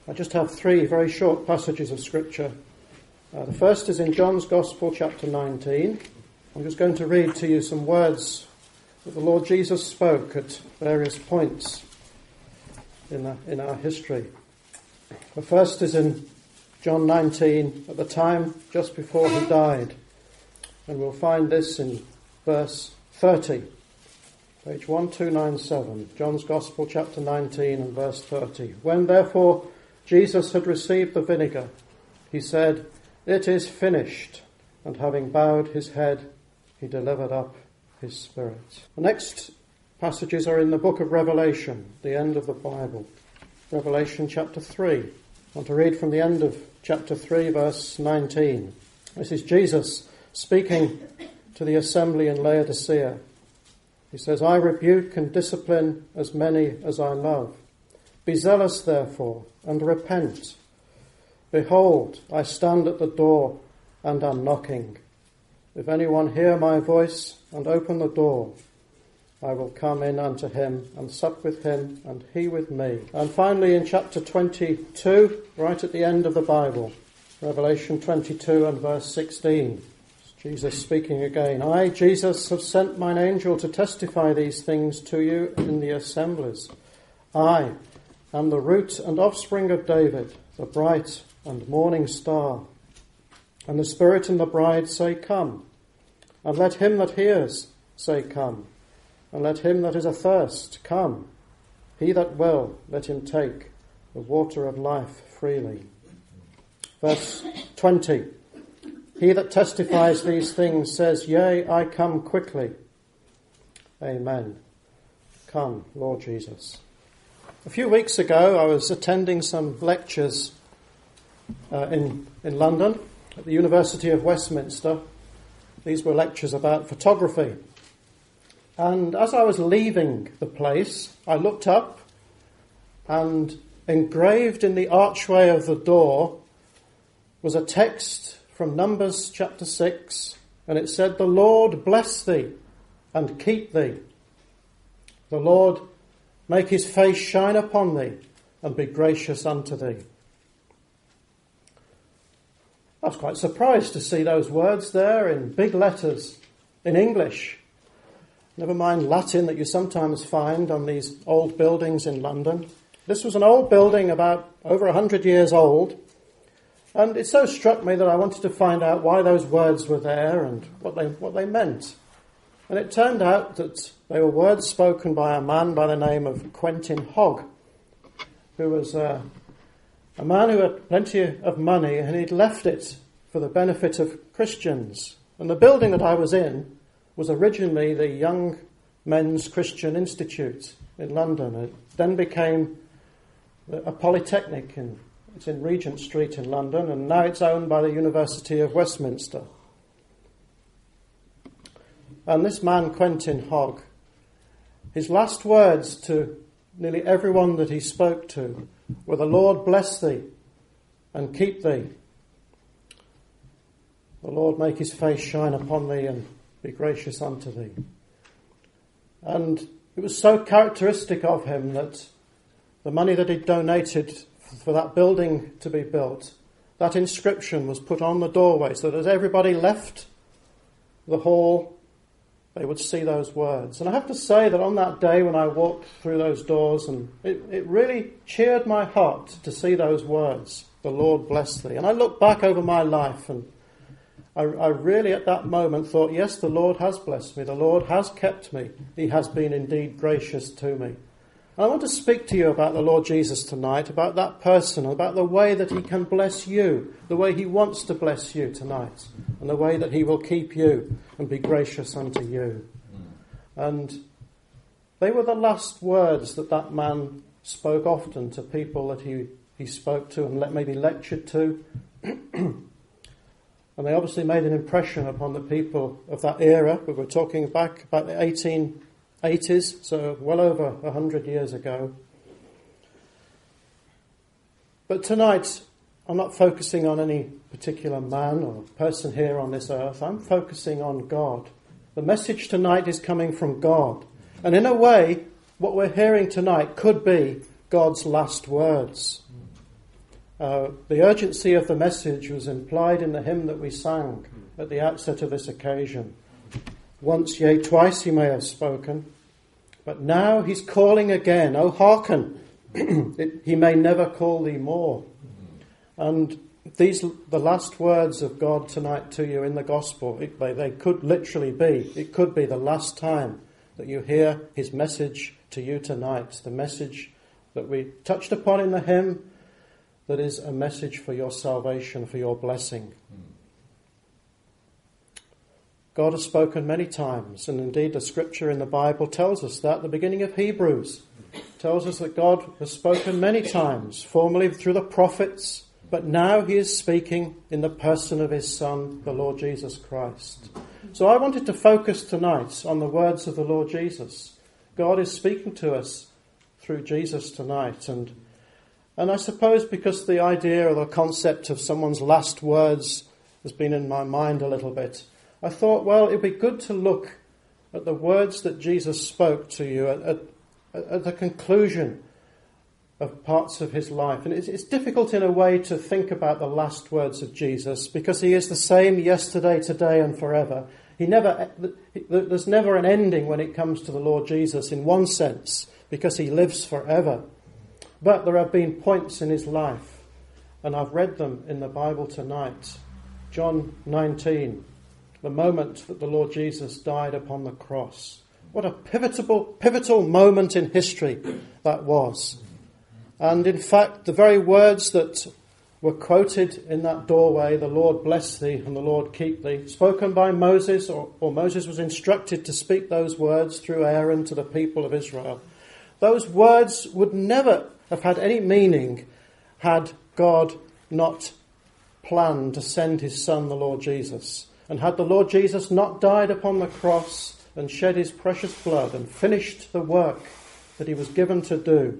I just have three very short passages of Scripture. The first is in John's Gospel, chapter 19. I'm just going to read to you some words that the Lord Jesus spoke at various points in our history. The first is in John 19, at the time just before he died. And we'll find this in verse 30, page 1297, John's Gospel, chapter 19 and verse 30. When therefore Jesus had received the vinegar, he said, "It is finished," and having bowed his head, he delivered up his spirit. The next passages are in the book of Revelation, the end of the Bible. Revelation chapter 3. I want to read from the end of chapter 3, verse 19. This is Jesus speaking to the assembly in Laodicea. He says, "I rebuke and discipline as many as I love. Be zealous, therefore, and repent. Behold, I stand at the door and am knocking. If anyone hear my voice and open the door, I will come in unto him and sup with him and he with me." And finally in chapter 22, right at the end of the Bible, Revelation 22 and verse 16, Jesus speaking again. "I, Jesus, have sent mine angel to testify these things to you in the assemblies. I am the root and offspring of David, the bright and morning star. And the Spirit and the bride say, Come. And let him that hears say, Come. And let him that is athirst come. He that will, let him take the water of life freely." Verse 20. "He that testifies these things says, Yea, I come quickly. Amen. Come, Lord Jesus." A few weeks ago, I was attending some lectures in London at the University of Westminster. These were lectures about photography. And as I was leaving the place, I looked up, and engraved in the archway of the door was a text from Numbers chapter 6, and it said, "The Lord bless thee and keep thee. The Lord make his face shine upon thee and be gracious unto thee." I was quite surprised to see those words there in big letters in English. Never mind Latin that you sometimes find on these old buildings in London. This was an old building about over 100 years old. And it so struck me that I wanted to find out why those words were there and what they meant. And it turned out that they were words spoken by a man by the name of Quentin Hogg, who was a man who had plenty of money, and he'd left it for the benefit of Christians. And the building that I was in was originally the Young Men's Christian Institute in London. It then became a polytechnic. It's in Regent Street in London, and now it's owned by the University of Westminster. And this man, Quentin Hogg, his last words to nearly everyone that he spoke to were, "The Lord bless thee and keep thee. The Lord make his face shine upon thee and be gracious unto thee." And it was so characteristic of him that the money that he'd donated for that building to be built, that inscription was put on the doorway so that as everybody left the hall, they would see those words. And I have to say that on that day when I walked through those doors, and it really cheered my heart to see those words, "The Lord bless thee." And I looked back over my life, and I really at that moment thought, yes, the Lord has blessed me. The Lord has kept me. He has been indeed gracious to me. And I want to speak to you about the Lord Jesus tonight, about that person, about the way that he can bless you, the way he wants to bless you tonight, and the way that he will keep you and be gracious unto you. And they were the last words that man spoke often to people that he spoke to and maybe lectured to. And they obviously made an impression upon the people of that era. We were talking back about the 1880s, so well over 100 years ago. But tonight, I'm not focusing on any particular man or person here on this earth. I'm focusing on God. The message tonight is coming from God. And in a way, what we're hearing tonight could be God's last words. The urgency of the message was implied in the hymn that we sang at the outset of this occasion. Once, yea, twice he may have spoken, but now he's calling again. Oh, hearken, he may never call thee more. And these, the last words of God tonight to you in the gospel, they could literally be, it could be the last time that you hear his message to you tonight, the message that we touched upon in the hymn, that is a message for your salvation, for your blessing. God has spoken many times, and indeed the scripture in the Bible tells us that. The beginning of Hebrews tells us that God has spoken many times, formerly through the prophets, but now he is speaking in the person of his Son, the Lord Jesus Christ. So I wanted to focus tonight on the words of the Lord Jesus. God is speaking to us through Jesus tonight, and I suppose because the idea or the concept of someone's last words has been in my mind a little bit, I thought, well, it'd be good to look at the words that Jesus spoke to you at the conclusion of parts of his life. And it's difficult in a way to think about the last words of Jesus because he is the same yesterday, today and forever. There's never an ending when it comes to the Lord Jesus in one sense because he lives forever. But there have been points in his life, and I've read them in the Bible tonight. John 19, the moment that the Lord Jesus died upon the cross. What a pivotal moment in history that was. And in fact, the very words that were quoted in that doorway, the Lord bless thee and the Lord keep thee, spoken by Moses, or Moses was instructed to speak those words through Aaron to the people of Israel. Those words would never have had any meaning had God not planned to send his Son, the Lord Jesus. And had the Lord Jesus not died upon the cross and shed his precious blood and finished the work that he was given to do,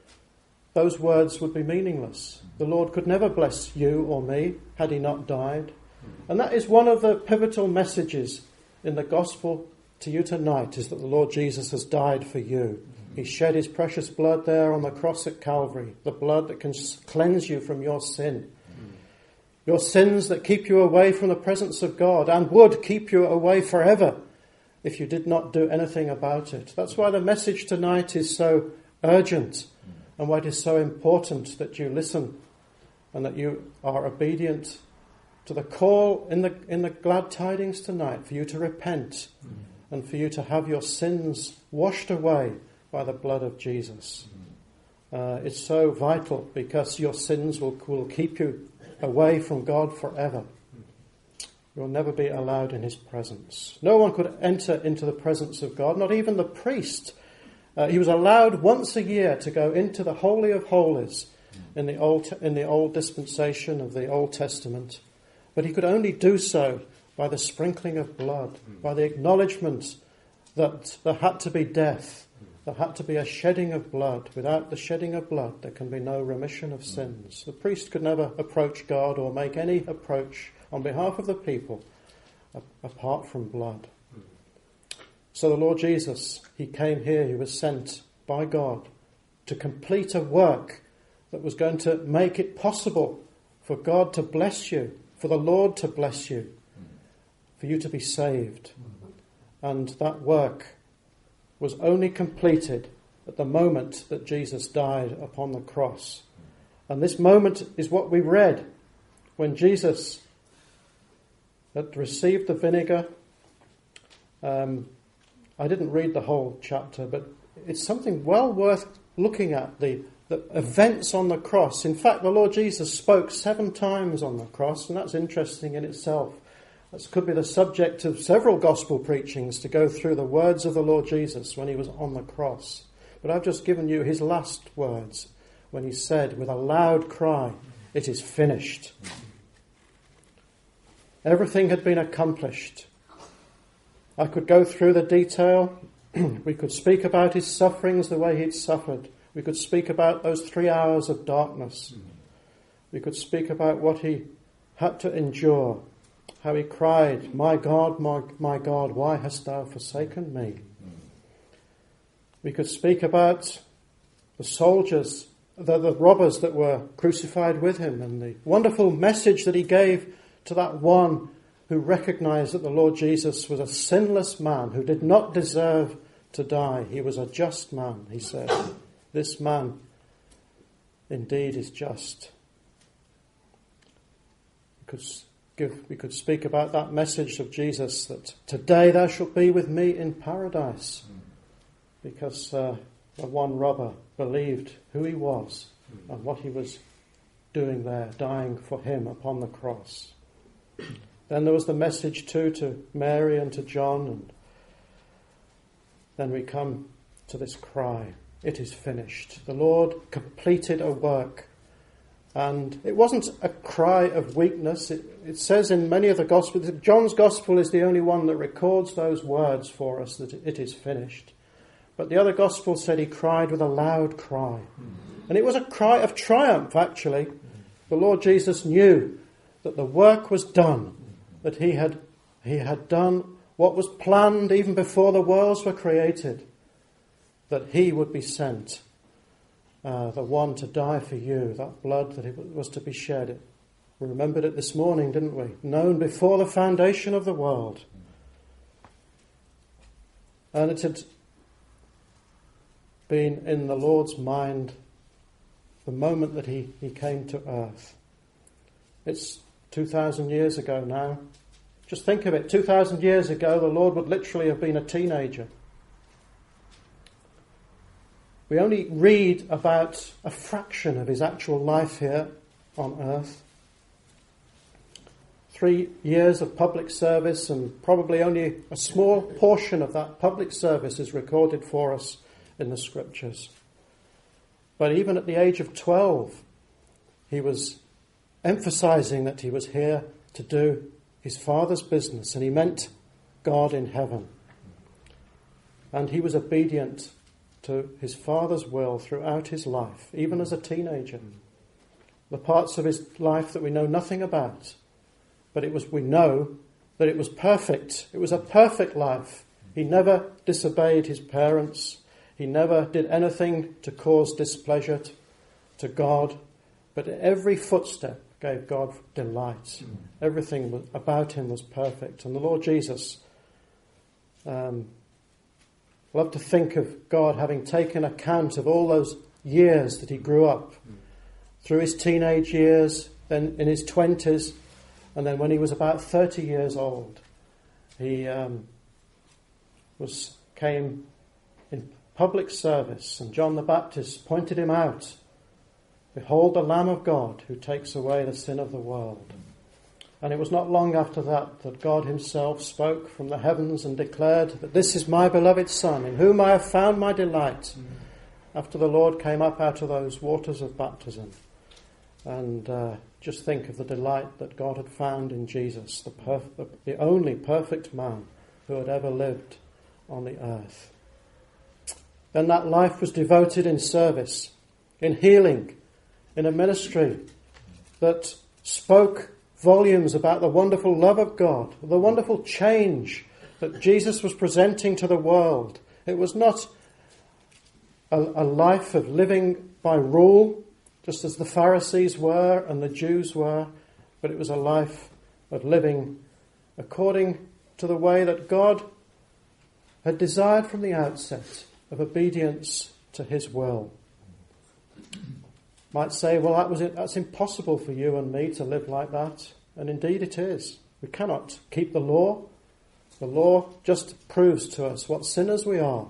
those words would be meaningless. The Lord could never bless you or me had he not died. And that is one of the pivotal messages in the gospel to you tonight, is that the Lord Jesus has died for you. He shed his precious blood there on the cross at Calvary, the blood that can cleanse you from your sin. Your sins that keep you away from the presence of God and would keep you away forever if you did not do anything about it. That's why the message tonight is so urgent and why it is so important that you listen and that you are obedient to the call in the glad tidings tonight for you to repent and for you to have your sins washed away by the blood of Jesus. It's so vital because your sins will keep you away from God forever. You'll never be allowed in his presence. No one could enter into the presence of God, not even the priest. He was allowed once a year to go into the Holy of Holies in the old dispensation of the Old Testament. But he could only do so by the sprinkling of blood, by the acknowledgement that there had to be death. There had to be a shedding of blood. Without the shedding of blood, there can be no remission of sins. The priest could never approach God or make any approach on behalf of the people apart from blood. So the Lord Jesus, he came here, he was sent by God to complete a work that was going to make it possible for God to bless you, for the Lord to bless you, for you to be saved. And that work was only completed at the moment that Jesus died upon the cross. And this moment is what we read when Jesus had received the vinegar. I didn't read the whole chapter, but it's something well worth looking at, the events on the cross. In fact, the Lord Jesus spoke 7 times on the cross, and that's interesting in itself. This could be the subject of several gospel preachings, to go through the words of the Lord Jesus when he was on the cross. But I've just given you his last words when he said with a loud cry, "It is finished." Everything had been accomplished. I could go through the detail. We could speak about his sufferings, the way he'd suffered. We could speak about those 3 hours of darkness. We could speak about what he had to endure. How he cried, my God, why hast thou forsaken me?" We could speak about the soldiers the robbers that were crucified with him, and the wonderful message that he gave to that one who recognized that the Lord Jesus was a sinless man who did not deserve to die. He was a just man, he said. This man indeed is just. We could speak about that message of Jesus, that today thou shalt be with me in paradise, because the one robber believed who he was and what he was doing there, dying for him upon the cross. Then there was the message too to Mary and to John, and then we come to this cry, it is finished. The Lord completed a work. And it wasn't a cry of weakness. It says in many of the Gospels, John's Gospel is the only one that records those words for us, that it is finished. But the other Gospels said he cried with a loud cry. And it was a cry of triumph, actually. The Lord Jesus knew that the work was done, that he had done what was planned even before the worlds were created, that he would be sent. The one to die for you, that blood that it was to be shed. We remembered it this morning, didn't we? Known before the foundation of the world. And it had been in the Lord's mind the moment that he came to earth. It's 2,000 years ago now. Just think of it, 2,000 years ago the Lord would literally have been a teenager. We only read about a fraction of his actual life here on earth. 3 years of public service, and probably only a small portion of that public service is recorded for us in the Scriptures. But even at the age of 12, he was emphasizing that he was here to do his Father's business, and he meant God in heaven. And he was obedient to his Father's will throughout his life, even as a teenager. The parts of his life that we know nothing about, but we know that it was perfect. It was a perfect life. He never disobeyed his parents. He never did anything to cause displeasure to God, but every footstep gave God delight. Everything about him was perfect. And the Lord Jesus love to think of God having taken account of all those years that he grew up, through his teenage years, then in his 20s, and then when he was about 30 years old, he came in public service, and John the Baptist pointed him out. Behold the Lamb of God who takes away the sin of the world. And it was not long after that God himself spoke from the heavens and declared that this is my beloved Son, in whom I have found my delight. After the Lord came up out of those waters of baptism. And just think of the delight that God had found in Jesus, the only perfect man who had ever lived on the earth. Then that life was devoted in service, in healing, in a ministry that spoke volumes about the wonderful love of God, the wonderful change that Jesus was presenting to the world. It was not a life of living by rule, just as the Pharisees were and the Jews were, but it was a life of living according to the way that God had desired from the outset, of obedience to his will. Might say, well, that's impossible for you and me to live like that. And indeed it is. We cannot keep the law. The law just proves to us what sinners we are.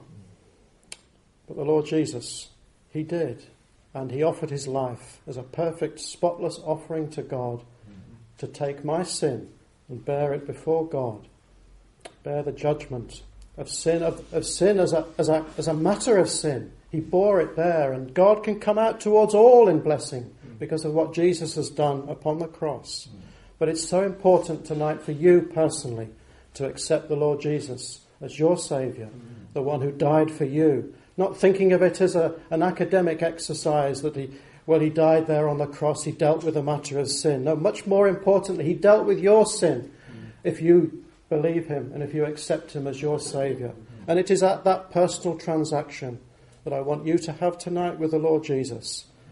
But the Lord Jesus, he did. And he offered his life as a perfect, spotless offering to God to take my sin and bear it before God. Bear the judgment of sin as a matter of sin. He bore it there, and God can come out towards all in blessing because of what Jesus has done upon the cross. But it's so important tonight for you personally to accept the Lord Jesus as your Saviour, the one who died for you. Not thinking of it as an academic exercise that he died there on the cross, he dealt with the matter of sin. No, much more importantly, he dealt with your sin if you believe him and if you accept him as your Saviour. And it is at that personal transaction that I want you to have tonight with the Lord Jesus,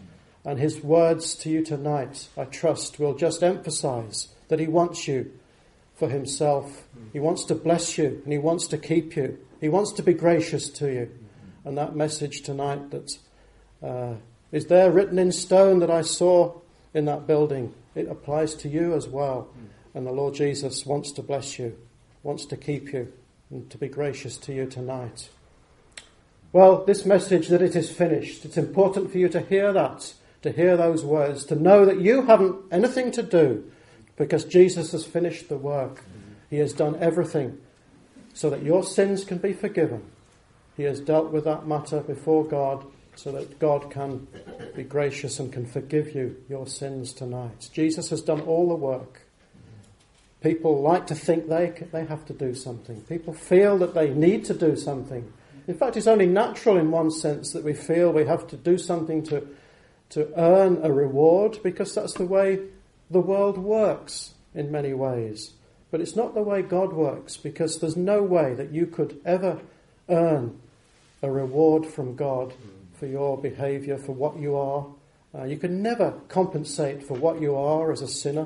And his words to you tonight, I trust, will just emphasize that he wants you for himself. He wants to bless you and he wants to keep you. He wants to be gracious to you. And that message tonight that is there written in stone that I saw in that building, it applies to you as well. And the Lord Jesus wants to bless you, wants to keep you and to be gracious to you tonight. Well, this message that it is finished, it's important for you to hear that, to hear those words, to know that you haven't anything to do because Jesus has finished the work. He has done everything so that your sins can be forgiven. He has dealt with that matter before God so that God can be gracious and can forgive you your sins tonight. Jesus has done all the work. People like to think they have to do something. People feel that they need to do something. In fact, it's only natural in one sense that we feel we have to do something to earn a reward, because that's the way the world works in many ways. But it's not the way God works, because there's no way that you could ever earn a reward from God for your behaviour, for what you are. You can never compensate for what you are as a sinner.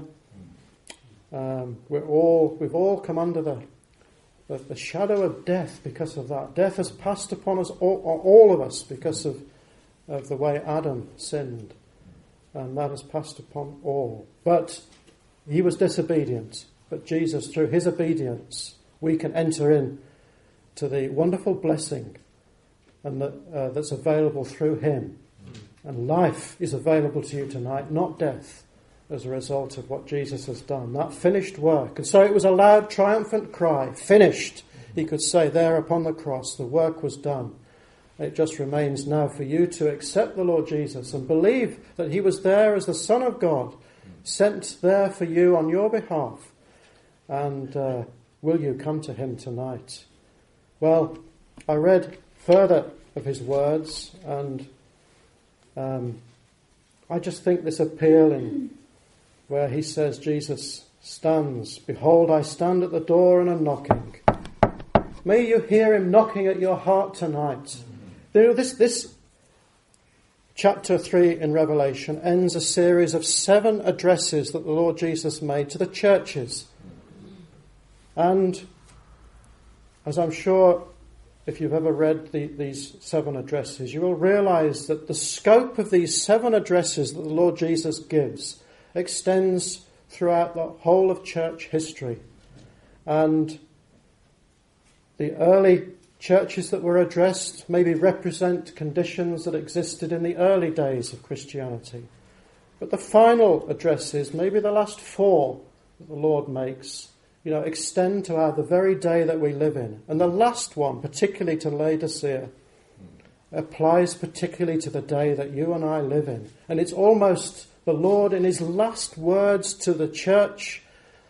We've all come under the shadow of death because of that. Death has passed upon us, all of us, because of the way Adam sinned. And that has passed upon all. But he was disobedient. But Jesus, through his obedience, we can enter in to the wonderful blessing and that's available through him. And life is available to you tonight, not death, as a result of what Jesus has done. That finished work. And so it was a loud, triumphant cry. Finished. He could say there upon the cross, the work was done. It just remains now for you to accept the Lord Jesus and believe that he was there as the Son of God, sent there for you on your behalf. And will you come to him tonight? Well, I read further of his words, and I just think this appealing, where he says, Jesus stands, behold, I stand at the door and am knocking. May you hear him knocking at your heart tonight. You know, this chapter 3 in Revelation ends a series of 7 addresses that the Lord Jesus made to the churches. And as I'm sure if you've ever read these 7 addresses, you will realize that the scope of these 7 addresses that the Lord Jesus gives extends throughout the whole of church history. And the early churches that were addressed maybe represent conditions that existed in the early days of Christianity. But the final addresses, maybe the last 4 that the Lord makes, extend to the very day that we live in. And the last one, particularly to Laodicea, applies particularly to the day that you and I live in. And it's almost the Lord in his last words to the church,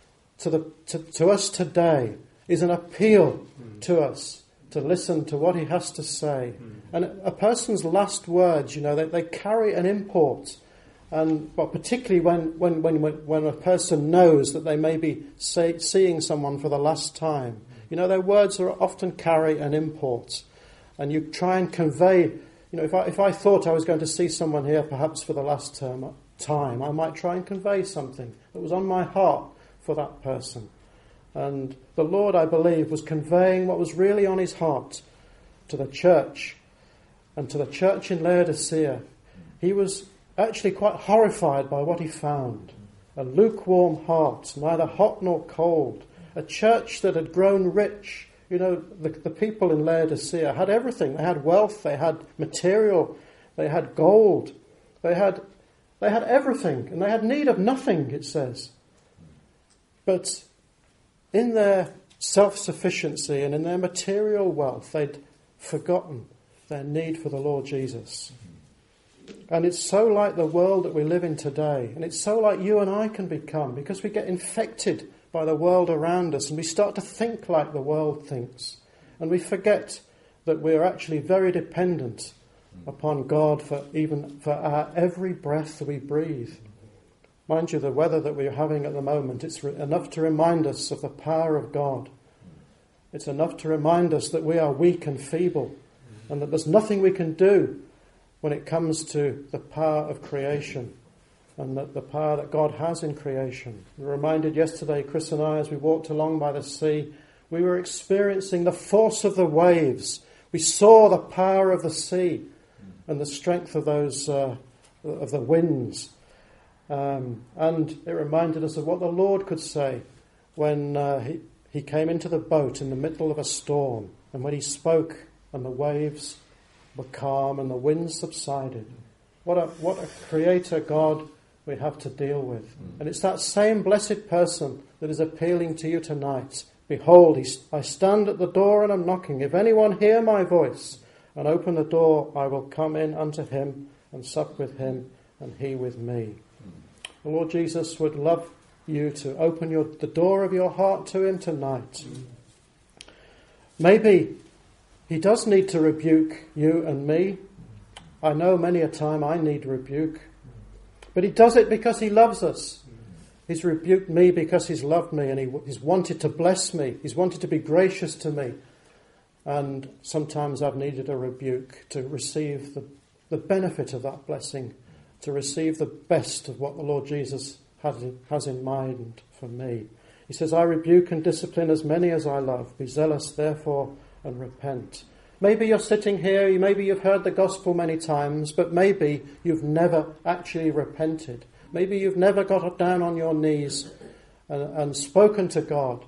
to us today, is an appeal to us to listen to what he has to say. And a person's last words, they carry an import. But particularly when a person knows that they may be seeing someone for the last time, their words often carry an import. And you try and convey, if I thought I was going to see someone here perhaps for the last time, I might try and convey something that was on my heart for that person. And the Lord, I believe, was conveying what was really on his heart to the church, and to the church in Laodicea. He was actually quite horrified by what he found. A lukewarm heart, neither hot nor cold. A church that had grown rich. The people in Laodicea had everything. They had wealth, they had material, they had gold. They had everything, and they had need of nothing, it says. But in their self-sufficiency and in their material wealth, they'd forgotten their need for the Lord Jesus. And it's so like the world that we live in today. And it's so like you and I can become, because we get infected by the world around us and we start to think like the world thinks. And we forget that we're actually very dependent upon God for our every breath that we breathe. Mind you, the weather that we're having at the moment, it's enough to remind us of the power of God. It's enough to remind us that we are weak and feeble and that there's nothing we can do when it comes to the power of creation and the power that God has in creation. We were reminded yesterday, Chris and I, as we walked along by the sea, we were experiencing the force of the waves. We saw the power of the sea and the strength of those of the winds. And it reminded us of what the Lord could say when he came into the boat in the middle of a storm, and when he spoke and the waves were calm and the winds subsided. What a creator God we have to deal with. And it's that same blessed person that is appealing to you tonight. Behold, I stand at the door and am knocking. If anyone hear my voice and open the door, I will come in unto him and sup with him and he with me. The Lord Jesus would love you to open the door of your heart to him tonight. Maybe he does need to rebuke you and me. I know many a time I need rebuke. But he does it because he loves us. He's rebuked me because he's loved me, and he's wanted to bless me. He's wanted to be gracious to me. And sometimes I've needed a rebuke to receive the benefit of that blessing, to receive the best of what the Lord Jesus has in mind for me. He says, I rebuke and discipline as many as I love. Be zealous, therefore, and repent. Maybe you're sitting here, maybe you've heard the gospel many times, but maybe you've never actually repented. Maybe you've never got down on your knees and spoken to God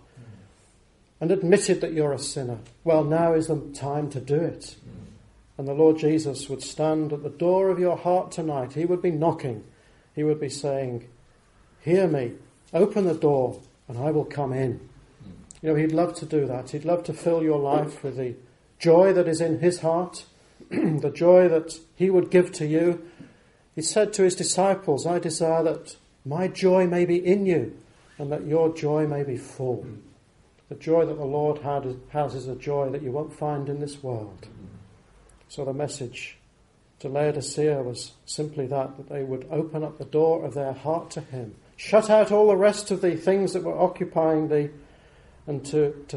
and admitted that you're a sinner. Well, now is the time to do it. And the Lord Jesus would stand at the door of your heart tonight. He would be knocking. He would be saying, hear me, open the door, and I will come in. You know, he'd love to do that. He'd love to fill your life with the joy that is in his heart, the joy that he would give to you. He said to his disciples, I desire that my joy may be in you and that your joy may be full. The joy that the Lord has is a joy that you won't find in this world. So the message to Laodicea was simply that they would open up the door of their heart to him, shut out all the rest of the things that were occupying thee, and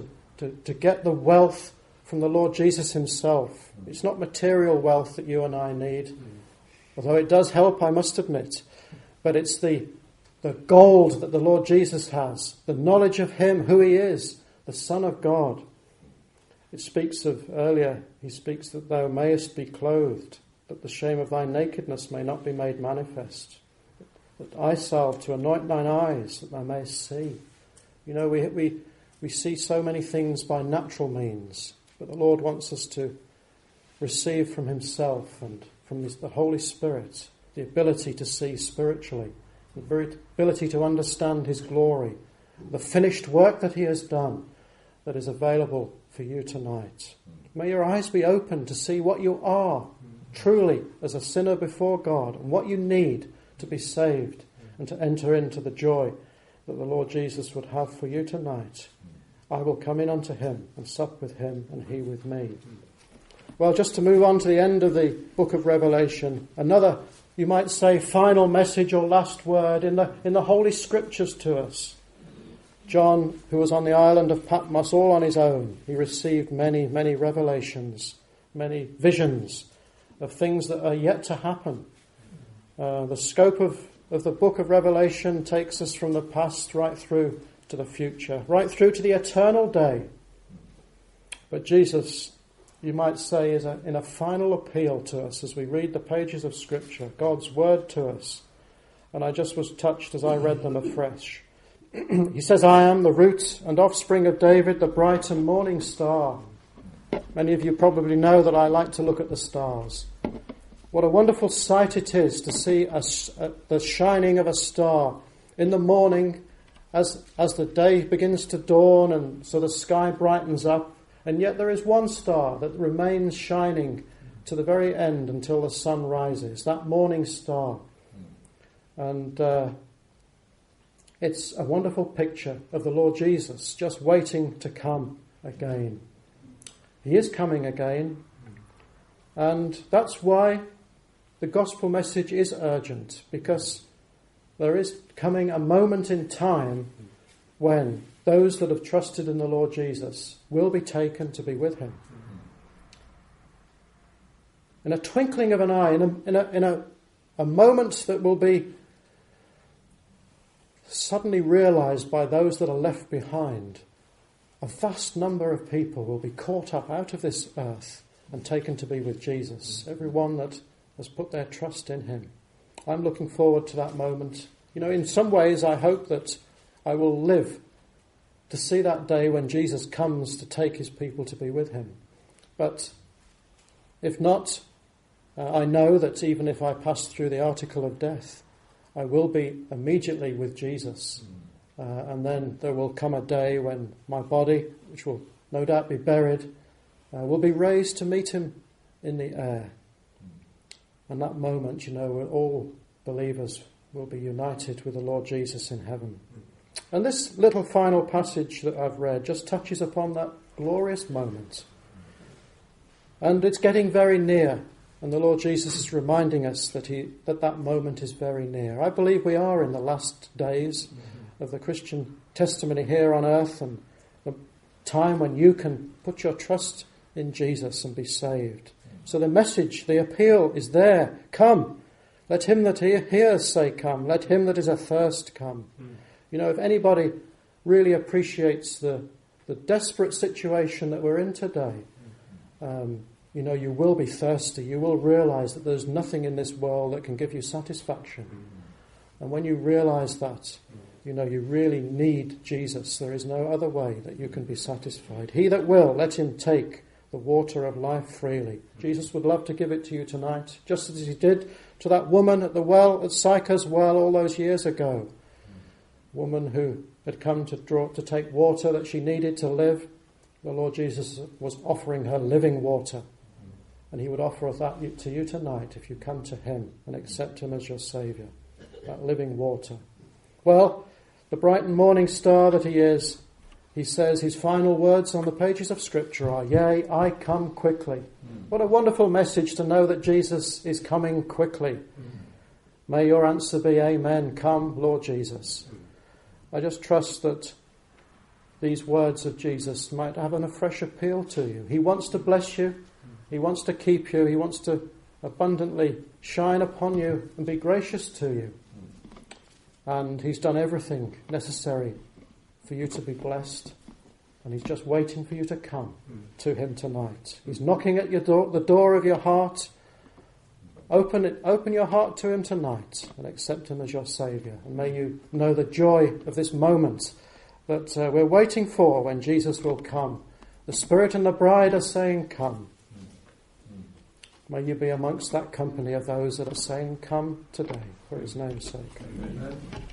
to get the wealth from the Lord Jesus himself. It's not material wealth that you and I need, although it does help, I must admit. But it's the gold that the Lord Jesus has, the knowledge of him, who he is, the Son of God. It speaks of, earlier, he speaks that thou mayest be clothed, that the shame of thy nakedness may not be made manifest. That eye salve to anoint thine eyes, that thou mayest see. You know, we see so many things by natural means, but the Lord wants us to receive from himself and from the Holy Spirit the ability to see spiritually, the ability to understand his glory, the finished work that he has done that is available for you tonight. May your eyes be open to see what you are truly as a sinner before God and what you need to be saved and to enter into the joy that the Lord Jesus would have for you tonight. I will come in unto him and sup with him and he with me. Well, just to move on to the end of the book of Revelation, another, you might say, final message or last word in the Holy Scriptures to us. John, who was on the island of Patmos all on his own, he received many, many revelations, many visions of things that are yet to happen. The scope of the book of Revelation takes us from the past right through to the future, right through to the eternal day. But Jesus, you might say, is in a final appeal to us as we read the pages of Scripture, God's word to us. And I just was touched as I read them afresh. He says, I am the root and offspring of David, the bright and morning star. Many of you probably know that I like to look at the stars. What a wonderful sight it is to see the shining of a star in the morning as the day begins to dawn, and so the sky brightens up. And yet there is one star that remains shining to the very end until the sun rises, that morning star. And it's a wonderful picture of the Lord Jesus just waiting to come again. He is coming again. And that's why the gospel message is urgent, because there is coming a moment in time when those that have trusted in the Lord Jesus will be taken to be with him. in a twinkling of an eye, in a moment that will be suddenly realized by those that are left behind, a vast number of people will be caught up out of this earth and taken to be with Jesus. Everyone that has put their trust in him. I'm looking forward to that moment. You know, in some ways I hope that I will live to see that day when Jesus comes to take his people to be with him. But if not, I know that even if I pass through the article of death, I will be immediately with Jesus. And then there will come a day when my body, which will no doubt be buried, will be raised to meet him in the air. And that moment, you know, where all believers will be united with the Lord Jesus in heaven. And this little final passage that I've read just touches upon that glorious moment. And it's getting very near. And the Lord Jesus is reminding us that that moment is very near. I believe we are in the last days of the Christian testimony here on earth, and the time when you can put your trust in Jesus and be saved. So the message, the appeal is there. Come. Let him that hears say come. Let him that is athirst come. You know, if anybody really appreciates the desperate situation that we're in today, you know, you will be thirsty. You will realize that there's nothing in this world that can give you satisfaction. And when you realize that, you know, you really need Jesus. There is no other way that you can be satisfied. He that will, let him take the water of life freely. Jesus would love to give it to you tonight, just as he did to that woman at the well, at Sychar's well all those years ago. Woman who had come to take water that she needed to live. The Lord Jesus was offering her living water. And he would offer that to you tonight if you come to him and accept him as your Saviour. That living water. Well, the bright and morning star that he is, he says his final words on the pages of Scripture are, "Yea, I come quickly." What a wonderful message to know that Jesus is coming quickly. May your answer be, Amen. Come, Lord Jesus. I just trust that these words of Jesus might have a fresh appeal to you. He wants to bless you. He wants to keep you. He wants to abundantly shine upon you and be gracious to you. And he's done everything necessary for you to be blessed. And he's just waiting for you to come to him tonight. He's knocking at your door, the door of your heart. Open your heart to him tonight and accept him as your Saviour. And may you know the joy of this moment that we're waiting for when Jesus will come. The Spirit and the bride are saying, come. May you be amongst that company of those that are saying, come today, for his name's sake. Amen.